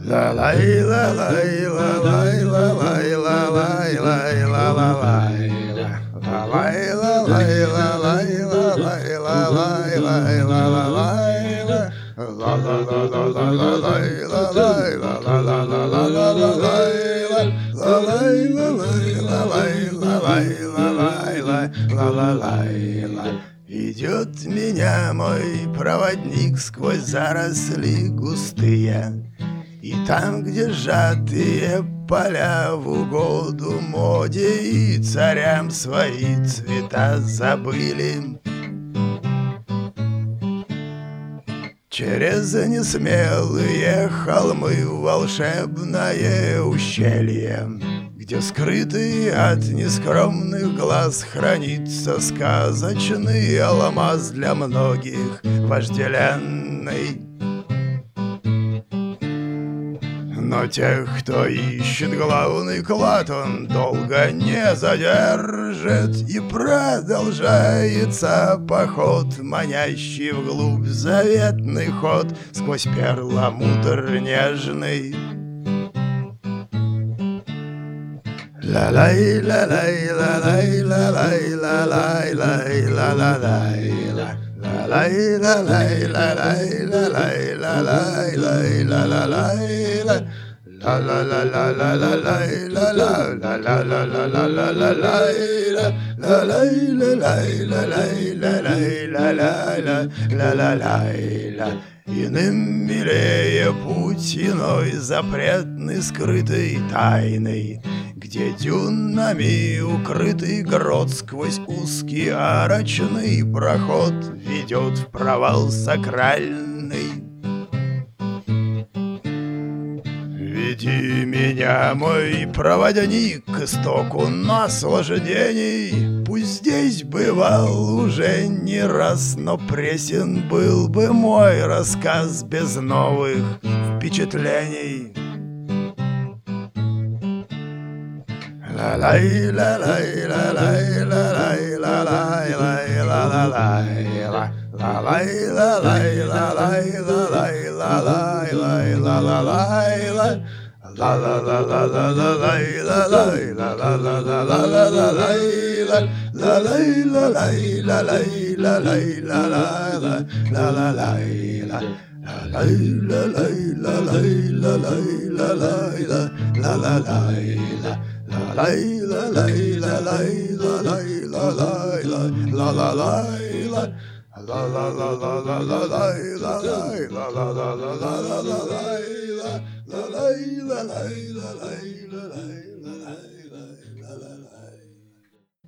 La lay la lay la lay la lay la lay lay la la lay la lay la lay la lay la lay la lay lay la la lay la la la la la la lay la lay la la la la la la la lay la lay la lay la lay la lay la lay la la лай. Идет меня мой проводник сквозь заросли густые, и там, где сжатые поля в угоду моде и царям свои цвета забыли, через несмелые холмы в волшебное ущелье, где скрытый от нескромных глаз хранится сказочный алмаз для многих вожделенный. Но тех, кто ищет главный клад, он долго не задержит, и продолжается поход, манящий вглубь заветный ход сквозь перламутр нежный. La-лай, la-лай, la-лай, la-лай, la-лай, лай, la-la-лай, la-лай, la-лай, la-лай, la-лай, la-лай, лай, la-la-лай, la-la-la-la-la-лай, la-la, la-la-la-la-la-лай, la-лай, la-лай, la-лай, la-лай, la-la-la-лай, иным милее путь иной, запретный, скрытый, тайный, где дюнами укрытый грот сквозь узкий арочный проход ведет в провал сакральный. Веди меня, мой проводник, к истоку наслаждений. Пусть здесь бывал уже не раз, но пресен был бы мой рассказ без новых впечатлений. La-лай, la-лай, la-лай, la-лай, la-лай, лай, la-la-лай, la-лай, la-лай, la-лай, la-лай, la-лай, лай, la-la-лай, la-la-la-la-la-лай, la-лай, la-la-la-la-la-лай, la-лай, la-лай, la-лай, la-лай, la-la-лай, la-лай, la-лай, la-лай, la-лай, la-лай, la-la-лай, la-лай, la-лай, la-лай, la-лай, la-лай, la-la-лай, la-la-la-la-la-лай, la-лай, la-la-la-la-la-лай, la-лай, la-лай, la-лай, la-лай, la-лай.